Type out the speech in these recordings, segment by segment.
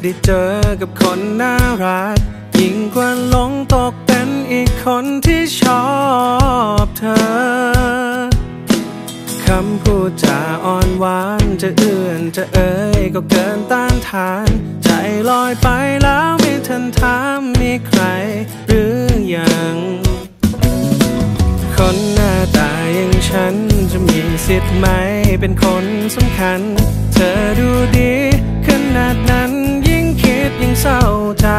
ได้เจอกับคนน่ารักยิ่งกว่าหลงตกเป็นอีกคนที่ชอบเธอคำพูดจาอ่อนหวานจะเอื้อนจะเอ่ยก็เกินต้านทานใจลอยไปแล้วไม่ทันถามมีใครหรือยังคนหน้าตาอย่างฉันจะมีสิทธิ์ไหมเป็นคนสำคัญเธอดูดีขนาดนั้นยิ่งคิดยิ่งเศร้าใจ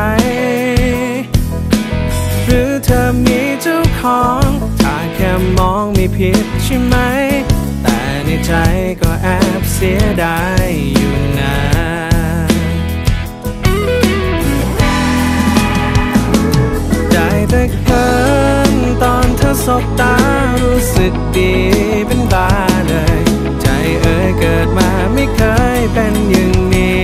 หรือเธอมีเจ้าของถ้าแค่มองไม่ผิดใช่ไหมแต่ในใจก็แอบเสียดายอยู่นะได้แต่เคินตอนเธอสบตารู้สึกดีเป็นบ้าเลยใจเอ่ยเกิดมาไม่เคยเป็นอย่างนี้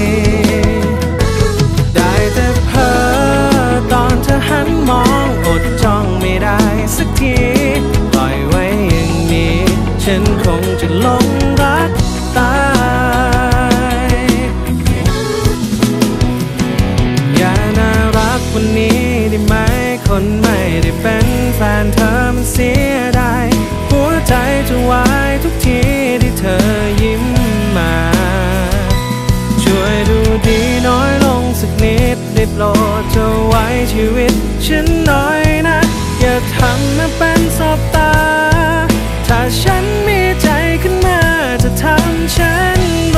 ได้แต่เพ้อตอนเธอหันมองอดจ้องไม่ได้สักทีปล่อยไว้อย่างนี้ฉันคงจะหลงรักตายอย่าน่ารักวันนี้ได้ไหมคนไม่ได้เป็นแฟนเธอมันเสียดายหัวใจจะวายทุกทีที่เธอยิ้มมาช่วยดูดีน้อยลงสักนิดได้โปรดจะไว้ชีวิตฉันน้อยนะอย่าทำมาเป็นสบตาถ้าฉันมีใจขึ้นมาจะทำฉันไร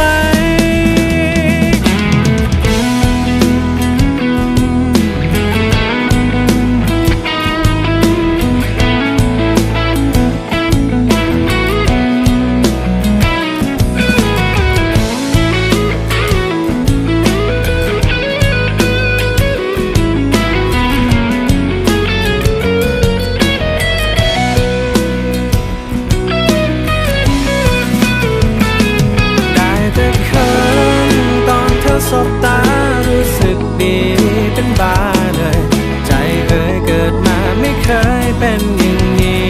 สบตารู้สึกดีเป็นบ้าเลยใจเอ่ยเกิดมาไม่เคยเป็นอย่างนี้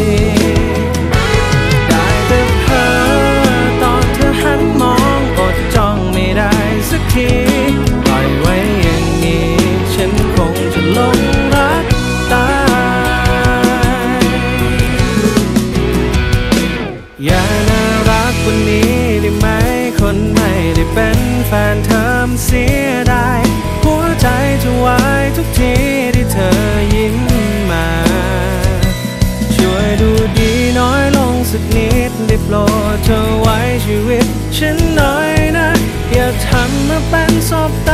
ได้แต่เพ้อตอนเธอหันมองอดจ้องไม่ได้สักทีปล่อยไว้อย่างนี้ฉันคงจะหลงรักตายอย่าน่ารักวันนี้ได้ไหมคนไม่ได้เป็นแฟนเธอเสียดายหัวใจจะวายทุกทีที่เธอยิ้มมาช่วยดูดีน้อยลงสักนิดได้โปรดเธอไว้ชีวิตฉันน้อยนะอย่าทำมาเป็นสบต